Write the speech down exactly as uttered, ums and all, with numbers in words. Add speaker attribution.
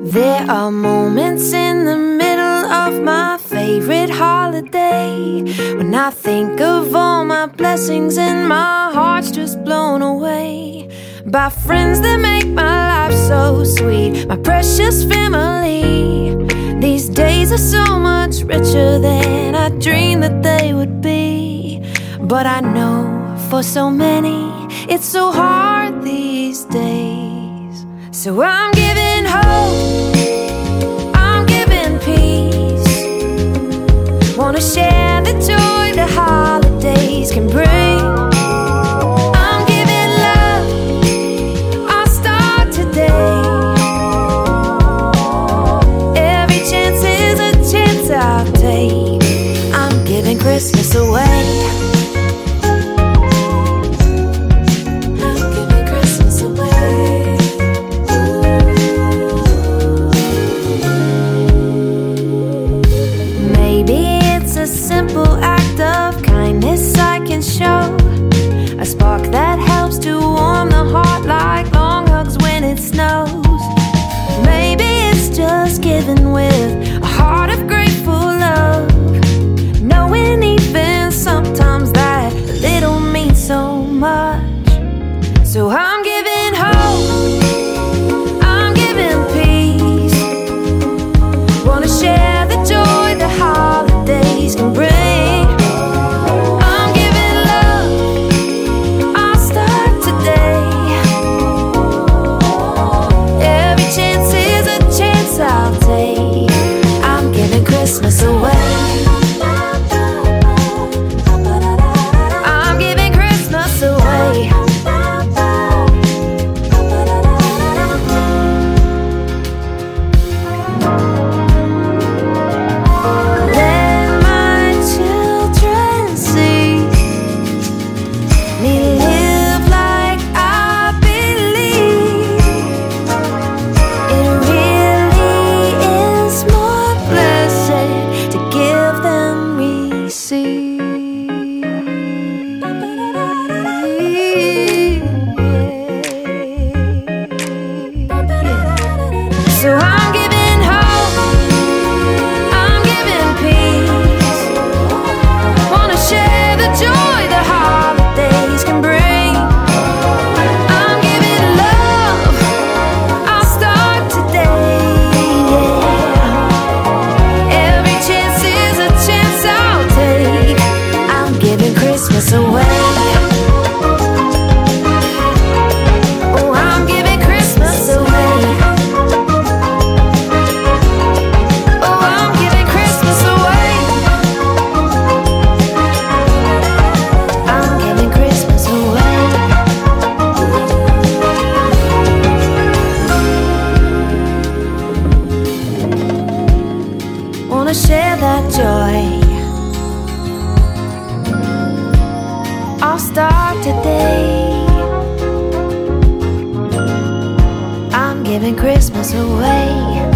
Speaker 1: There are moments in the middle of my favorite holiday when I think of all my blessings and my heart's just blown away by friends that make my life so sweet, my precious family. These days are so much richer than I dreamed that they would be. But I know for so many it's so hard these days. So I'm giving hope, I'm giving peace. Wanna share the joy the holidays can bring. I'm giving love, I'll start today. Every chance is a chance I'll take. I'm giving Christmas away. Show a spark that helps to warm the heart like long hugs when it snows. Maybe it's just giving with a heart of grateful love, knowing even sometimes that little means so much. So I'm giving hope, I'm giving peace. Wanna share the joy the holidays can bring. Christmas away. I'm giving Christmas away. Let my children see me live like I believe. It really is more blessed to give than receive. So I'm giving hope, I'm giving peace. Wanna share the joy the holidays can bring. I'm giving love, I'll start today. Every chance is a chance I'll take. I'm giving Christmas away. Oh, I'm giving Christmas away. Oh, I'm giving Christmas away. I'm giving Christmas away. Wanna share that joy. I'll start today. I'm giving Christmas away.